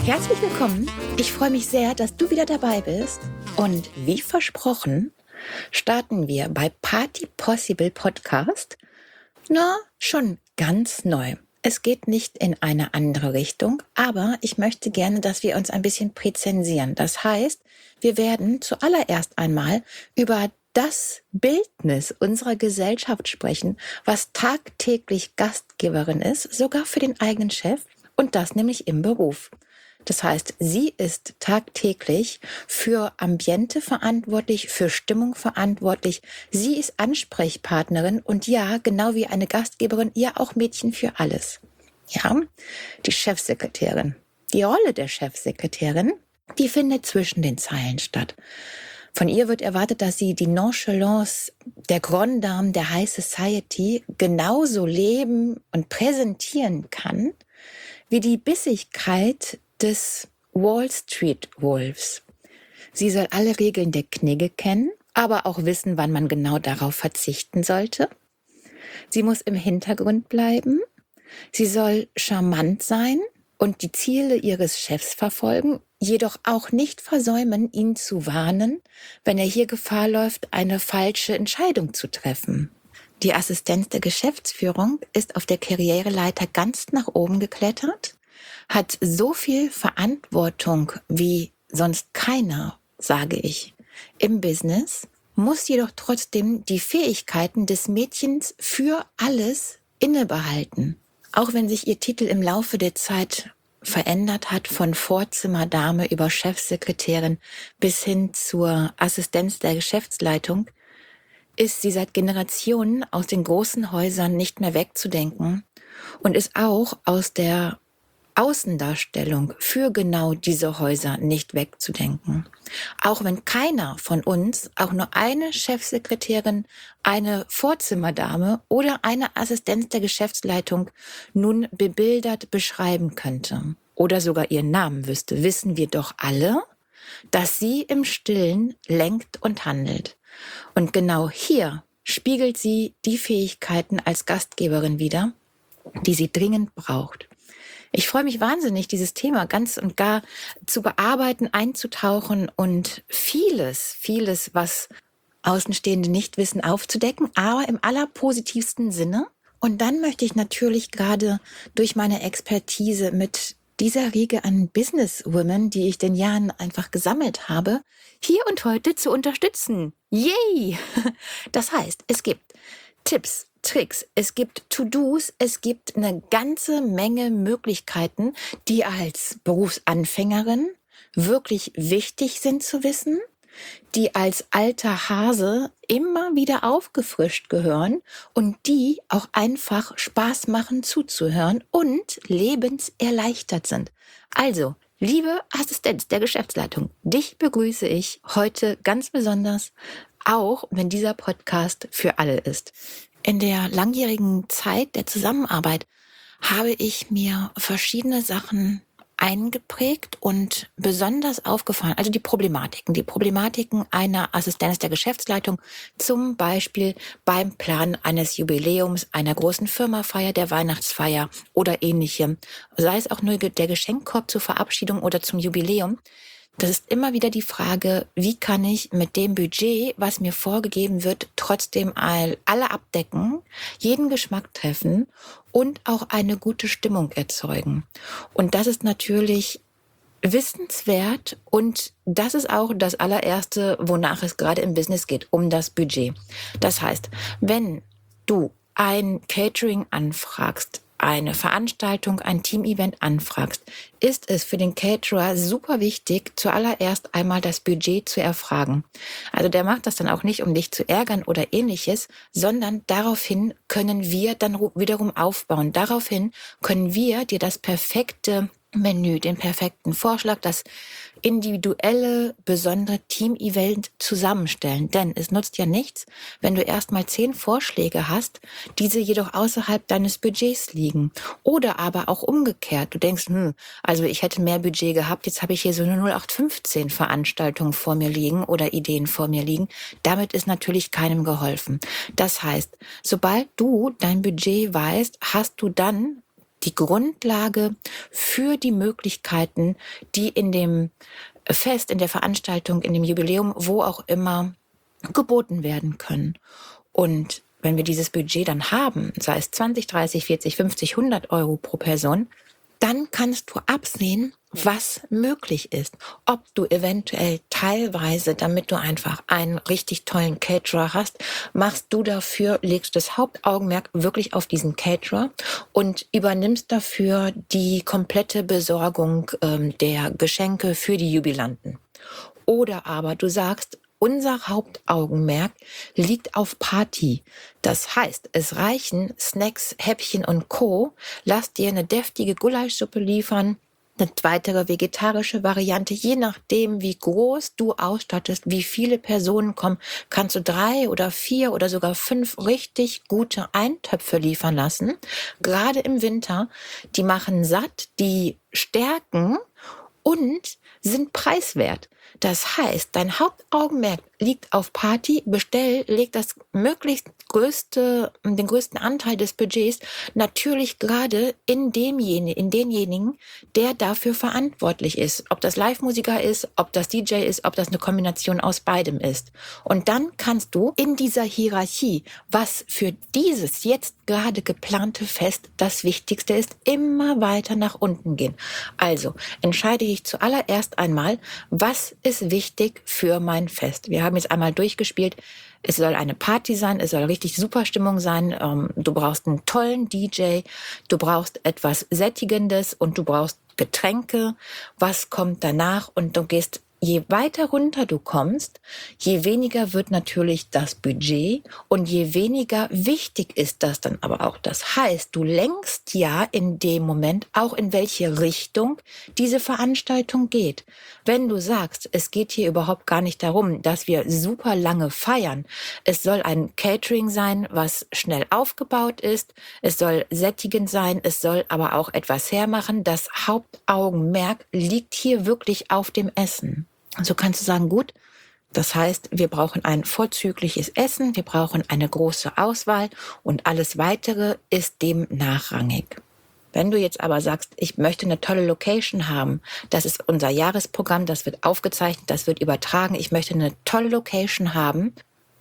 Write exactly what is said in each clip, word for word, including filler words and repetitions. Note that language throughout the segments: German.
Herzlich willkommen. Ich freue mich sehr, dass du wieder dabei bist. Und wie versprochen, starten wir bei Party Possible Podcast. Na, schon ganz neu. Es geht nicht in eine andere Richtung, aber ich möchte gerne, dass wir uns ein bisschen präzensieren. Das heißt, wir werden zuallererst einmal über das Bildnis unserer Gesellschaft sprechen, was tagtäglich Gastgeberin ist, sogar für den eigenen Chef, und das nämlich im Beruf. Das heißt, sie ist tagtäglich für Ambiente verantwortlich, für Stimmung verantwortlich. Sie ist Ansprechpartnerin und ja, genau wie eine Gastgeberin, ja auch Mädchen für alles. Ja, die Chefsekretärin. Die Rolle der Chefsekretärin, die findet zwischen den Zeilen statt. Von ihr wird erwartet, dass sie die Nonchalance der Grande Dame der High Society genauso leben und präsentieren kann, wie die Bissigkeit des Wall Street Wolves. Sie soll alle Regeln der Knigge kennen, aber auch wissen, wann man genau darauf verzichten sollte. Sie muss im Hintergrund bleiben. Sie soll charmant sein und die Ziele ihres Chefs verfolgen, jedoch auch nicht versäumen, ihn zu warnen, wenn er hier Gefahr läuft, eine falsche Entscheidung zu treffen. Die Assistenz der Geschäftsführung ist auf der Karriereleiter ganz nach oben geklettert, hat so viel Verantwortung wie sonst keiner, sage ich, im Business, muss jedoch trotzdem die Fähigkeiten des Mädchens für alles innebehalten. Auch wenn sich ihr Titel im Laufe der Zeit verändert hat, von Vorzimmerdame über Chefsekretärin bis hin zur Assistenz der Geschäftsleitung, ist sie seit Generationen aus den großen Häusern nicht mehr wegzudenken und ist auch aus der Außendarstellung für genau diese Häuser nicht wegzudenken. Auch wenn keiner von uns auch nur eine Chefsekretärin, eine Vorzimmerdame oder eine Assistenz der Geschäftsleitung nun bebildert beschreiben könnte oder sogar ihren Namen wüsste, wissen wir doch alle, dass sie im Stillen lenkt und handelt. Und genau hier spiegelt sie die Fähigkeiten als Gastgeberin wider, die sie dringend braucht. Ich freue mich wahnsinnig, dieses Thema ganz und gar zu bearbeiten, einzutauchen und vieles, vieles, was Außenstehende nicht wissen, aufzudecken, aber im allerpositivsten Sinne. Und dann möchte ich natürlich gerade durch meine Expertise mit dieser Riege an Businesswomen, die ich den Jahren einfach gesammelt habe, hier und heute zu unterstützen. Yay! Das heißt, es gibt Tipps, Tricks, es gibt To-Dos, es gibt eine ganze Menge Möglichkeiten, die als Berufsanfängerin wirklich wichtig sind zu wissen, die als alter Hase immer wieder aufgefrischt gehören und die auch einfach Spaß machen zuzuhören und lebenserleichtert sind. Also, liebe Assistenz der Geschäftsleitung, dich begrüße ich heute ganz besonders, auch wenn dieser Podcast für alle ist. In der langjährigen Zeit der Zusammenarbeit habe ich mir verschiedene Sachen eingeprägt und besonders aufgefallen, also die Problematiken, die Problematiken einer Assistenz der Geschäftsleitung, zum Beispiel beim Plan eines Jubiläums, einer großen Firmafeier, der Weihnachtsfeier oder ähnlichem, sei es auch nur der Geschenkkorb zur Verabschiedung oder zum Jubiläum. Das ist immer wieder die Frage, wie kann ich mit dem Budget, was mir vorgegeben wird, trotzdem all, alle abdecken, jeden Geschmack treffen und auch eine gute Stimmung erzeugen. Und das ist natürlich wissenswert und das ist auch das allererste, wonach es gerade im Business geht, um das Budget. Das heißt, wenn du ein Catering anfragst, eine Veranstaltung, ein Team-Event anfragst, ist es für den Caterer super wichtig, zuallererst einmal das Budget zu erfragen. Also der macht das dann auch nicht, um dich zu ärgern oder ähnliches, sondern daraufhin können wir dann wiederum aufbauen. Daraufhin können wir dir das perfekte Menü, den perfekten Vorschlag, das individuelle, besondere Team-Event zusammenstellen. Denn es nutzt ja nichts, wenn du erstmal zehn Vorschläge hast, diese jedoch außerhalb deines Budgets liegen. Oder aber auch umgekehrt. Du denkst, hm, also ich hätte mehr Budget gehabt, jetzt habe ich hier so eine null acht fünfzehn Veranstaltung vor mir liegen oder Ideen vor mir liegen. Damit ist natürlich keinem geholfen. Das heißt, sobald du dein Budget weißt, hast du dann die Grundlage für die Möglichkeiten, die in dem Fest, in der Veranstaltung, in dem Jubiläum, wo auch immer, geboten werden können. Und wenn wir dieses Budget dann haben, sei es zwanzig, dreißig, vierzig, fünfzig, hundert Euro pro Person, dann kannst du absehen, was möglich ist. Ob du eventuell teilweise, damit du einfach einen richtig tollen Caterer hast, machst du dafür, legst das Hauptaugenmerk wirklich auf diesen Caterer und übernimmst dafür die komplette Besorgung ähm, der Geschenke für die Jubilanten. Oder aber du sagst, unser Hauptaugenmerk liegt auf Party. Das heißt, es reichen Snacks, Häppchen und Co. Lass dir eine deftige Gulaschsuppe liefern, eine weitere vegetarische Variante. Je nachdem, wie groß du ausstattest, wie viele Personen kommen, kannst du drei oder vier oder sogar fünf richtig gute Eintöpfe liefern lassen. Gerade im Winter, die machen satt, die stärken und sind preiswert. Das heißt, dein Hauptaugenmerk liegt auf Party, bestell, leg das möglichst größte, den größten Anteil des Budgets natürlich gerade in demjenigen, in denjenigen, der dafür verantwortlich ist. Ob das Live-Musiker ist, ob das D J ist, ob das eine Kombination aus beidem ist. Und dann kannst du in dieser Hierarchie, was für dieses jetzt gerade geplante Fest das Wichtigste ist, immer weiter nach unten gehen. Also entscheide ich zuallererst einmal, was ist wichtig für mein Fest. Wir haben jetzt einmal durchgespielt, es soll eine Party sein, es soll richtig super Stimmung sein, ähm, du brauchst einen tollen D J, du brauchst etwas Sättigendes und du brauchst Getränke. Was kommt danach? Und du gehst, je weiter runter du kommst, je weniger wird natürlich das Budget und je weniger wichtig ist das dann aber auch. Das heißt, du lenkst ja in dem Moment auch, in welche Richtung diese Veranstaltung geht. Wenn du sagst, es geht hier überhaupt gar nicht darum, dass wir super lange feiern, es soll ein Catering sein, was schnell aufgebaut ist, es soll sättigend sein, es soll aber auch etwas hermachen. Das Hauptaugenmerk liegt hier wirklich auf dem Essen. So kannst du sagen, gut, das heißt, wir brauchen ein vorzügliches Essen, wir brauchen eine große Auswahl und alles Weitere ist dem nachrangig. Wenn du jetzt aber sagst, ich möchte eine tolle Location haben, das ist unser Jahresprogramm, das wird aufgezeichnet, das wird übertragen, ich möchte eine tolle Location haben,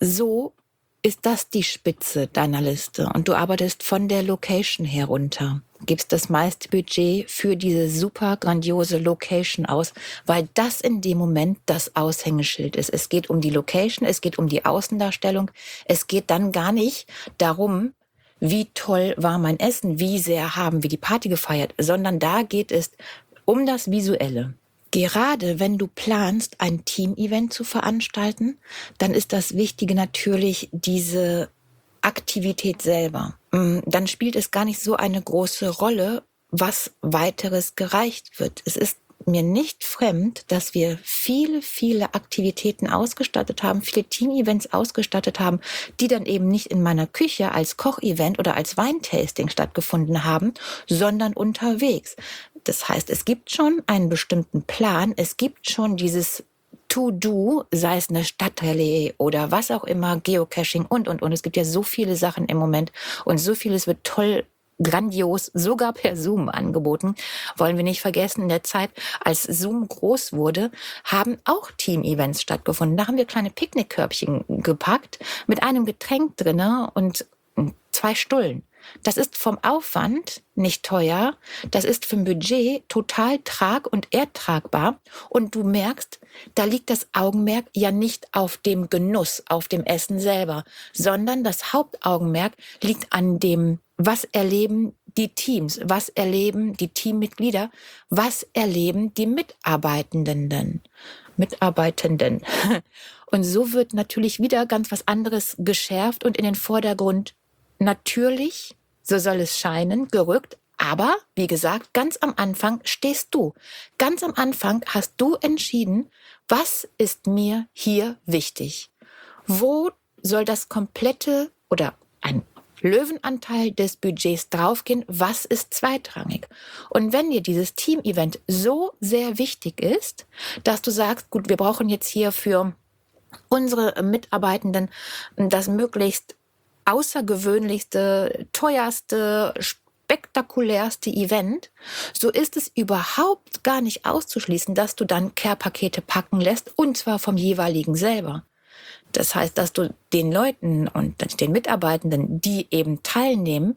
so ist das die Spitze deiner Liste und du arbeitest von der Location herunter. Gibst das meiste Budget für diese super grandiose Location aus, weil das in dem Moment das Aushängeschild ist. Es geht um die Location, es geht um die Außendarstellung. Es geht dann gar nicht darum, wie toll war mein Essen, wie sehr haben wir die Party gefeiert, sondern da geht es um das Visuelle. Gerade wenn du planst, ein Team-Event zu veranstalten, dann ist das Wichtige natürlich diese Aktivität selber. Dann spielt es gar nicht so eine große Rolle, was weiteres gereicht wird. Es ist mir nicht fremd, dass wir viele, viele Aktivitäten ausgestattet haben, viele Team-Events ausgestattet haben, die dann eben nicht in meiner Küche als Kochevent oder als Weintasting stattgefunden haben, sondern unterwegs. Das heißt, es gibt schon einen bestimmten Plan, es gibt schon dieses To-Do, sei es eine Stadtrallye oder was auch immer, Geocaching und, und, und. Es gibt ja so viele Sachen im Moment und so vieles wird toll, grandios, sogar per Zoom angeboten. Wollen wir nicht vergessen, in der Zeit, als Zoom groß wurde, haben auch Team-Events stattgefunden. Da haben wir kleine Picknickkörbchen gepackt mit einem Getränk drinne und zwei Stullen. Das ist vom Aufwand nicht teuer, das ist vom Budget total trag- und ertragbar und du merkst, da liegt das Augenmerk ja nicht auf dem Genuss, auf dem Essen selber, sondern das Hauptaugenmerk liegt an dem, was erleben die Teams, was erleben die Teammitglieder, was erleben die Mitarbeitenden. Mitarbeitenden. Und so wird natürlich wieder ganz was anderes geschärft und in den Vordergrund natürlich, so soll es scheinen, gerückt. Aber, wie gesagt, ganz am Anfang stehst du. Ganz am Anfang hast du entschieden, was ist mir hier wichtig? Wo soll das komplette oder ein Löwenanteil des Budgets draufgehen? Was ist zweitrangig? Und wenn dir dieses Team-Event so sehr wichtig ist, dass du sagst, gut, wir brauchen jetzt hier für unsere Mitarbeitenden das möglichst außergewöhnlichste, teuerste, spektakulärste Event, so ist es überhaupt gar nicht auszuschließen, dass du dann Care-Pakete packen lässt, und zwar vom jeweiligen selber. Das heißt, dass du den Leuten und den Mitarbeitenden, die eben teilnehmen,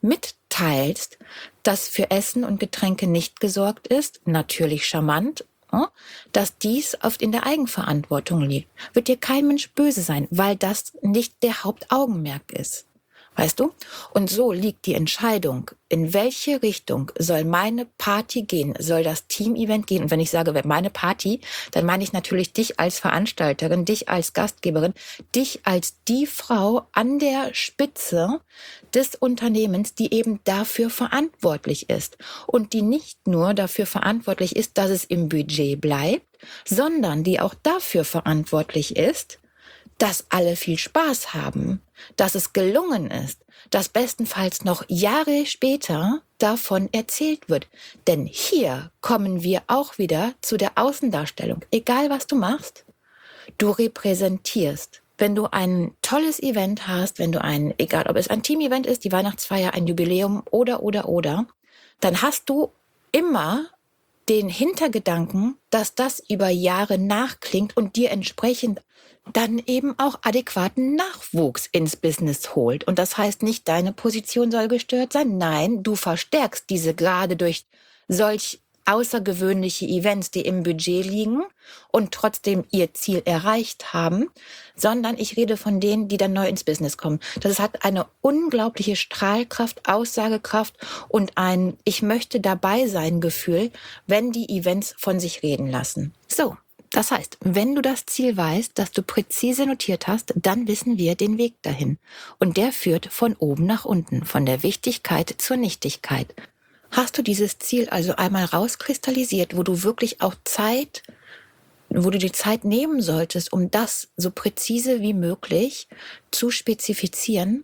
mitteilst, dass für Essen und Getränke nicht gesorgt ist, natürlich charmant, dass dies oft in der Eigenverantwortung liegt. Wird dir kein Mensch böse sein, weil das nicht der Hauptaugenmerk ist. Weißt du? Und so liegt die Entscheidung, in welche Richtung soll meine Party gehen, soll das Team-Event gehen. Und wenn ich sage, meine Party, dann meine ich natürlich dich als Veranstalterin, dich als Gastgeberin, dich als die Frau an der Spitze des Unternehmens, die eben dafür verantwortlich ist. Und die nicht nur dafür verantwortlich ist, dass es im Budget bleibt, sondern die auch dafür verantwortlich ist, dass alle viel Spaß haben, dass es gelungen ist, dass bestenfalls noch Jahre später davon erzählt wird. Denn hier kommen wir auch wieder zu der Außendarstellung. Egal was du machst, du repräsentierst. Wenn du ein tolles Event hast, wenn du ein, egal ob es ein Team-Event ist, die Weihnachtsfeier, ein Jubiläum oder, oder, oder, dann hast du immer den Hintergedanken, dass das über Jahre nachklingt und dir entsprechend dann eben auch adäquaten Nachwuchs ins Business holt. Und das heißt nicht, deine Position soll gestört sein. Nein, du verstärkst diese gerade durch solch außergewöhnliche Events, die im Budget liegen und trotzdem ihr Ziel erreicht haben, sondern ich rede von denen, die dann neu ins Business kommen. Das hat eine unglaubliche Strahlkraft, Aussagekraft und ein Ich möchte dabei sein Gefühl, wenn die Events von sich reden lassen. So. Das heißt, wenn du das Ziel weißt, das du präzise notiert hast, dann wissen wir den Weg dahin. Und der führt von oben nach unten, von der Wichtigkeit zur Nichtigkeit. Hast du dieses Ziel also einmal rauskristallisiert, wo du wirklich auch Zeit, wo du die Zeit nehmen solltest, um das so präzise wie möglich zu spezifizieren,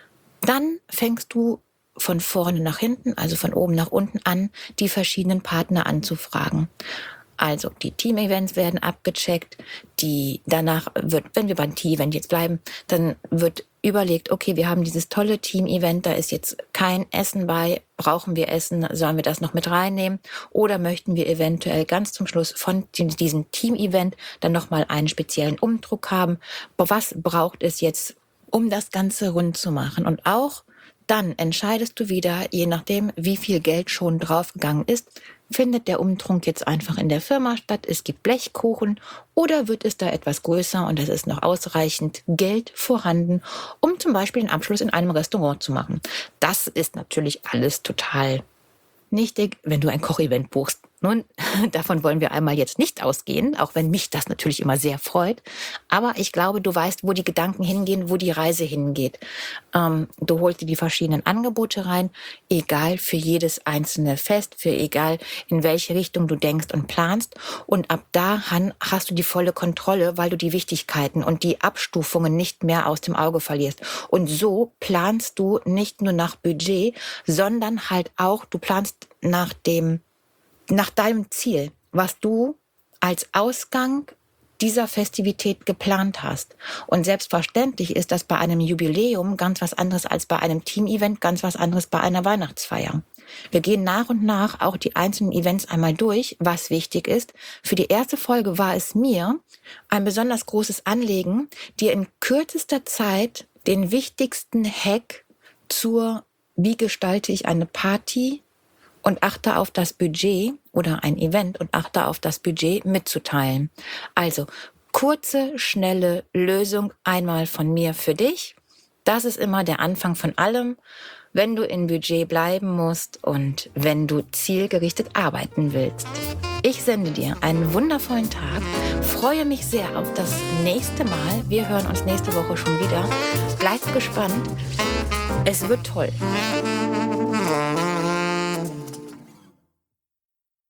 dann fängst du von vorne nach hinten, also von oben nach unten an, die verschiedenen Partner anzufragen. Also die Team-Events werden abgecheckt, die danach wird, wenn wir beim Team-Event jetzt bleiben, dann wird überlegt, okay, wir haben dieses tolle Team-Event, da ist jetzt kein Essen bei, brauchen wir Essen, sollen wir das noch mit reinnehmen oder möchten wir eventuell ganz zum Schluss von diesem Team-Event dann nochmal einen speziellen Umdruck haben, was braucht es jetzt, um das Ganze rund zu machen. Und auch dann entscheidest du wieder, je nachdem, wie viel Geld schon draufgegangen ist, findet der Umtrunk jetzt einfach in der Firma statt, es gibt Blechkuchen oder wird es da etwas größer und es ist noch ausreichend Geld vorhanden, um zum Beispiel den Abschluss in einem Restaurant zu machen. Das ist natürlich alles total nichtig, wenn du ein Kochevent buchst. Nun, davon wollen wir einmal jetzt nicht ausgehen, auch wenn mich das natürlich immer sehr freut. Aber ich glaube, du weißt, wo die Gedanken hingehen, wo die Reise hingeht. Ähm, du holst dir die verschiedenen Angebote rein, egal für jedes einzelne Fest, für egal in welche Richtung du denkst und planst. Und ab da hast du die volle Kontrolle, weil du die Wichtigkeiten und die Abstufungen nicht mehr aus dem Auge verlierst. Und so planst du nicht nur nach Budget, sondern halt auch, du planst nach dem nach deinem Ziel, was du als Ausgang dieser Festivität geplant hast. Und selbstverständlich ist das bei einem Jubiläum ganz was anderes als bei einem Team-Event, ganz was anderes bei einer Weihnachtsfeier. Wir gehen nach und nach auch die einzelnen Events einmal durch, was wichtig ist. Für die erste Folge war es mir ein besonders großes Anliegen, dir in kürzester Zeit den wichtigsten Hack zur Wie gestalte ich eine Party und achte auf das Budget oder ein Event und achte auf das Budget mitzuteilen. Also kurze, schnelle Lösung einmal von mir für dich. Das ist immer der Anfang von allem, wenn du in Budget bleiben musst und wenn du zielgerichtet arbeiten willst. Ich sende dir einen wundervollen Tag, freue mich sehr auf das nächste Mal. Wir hören uns nächste Woche schon wieder. Bleib gespannt, es wird toll.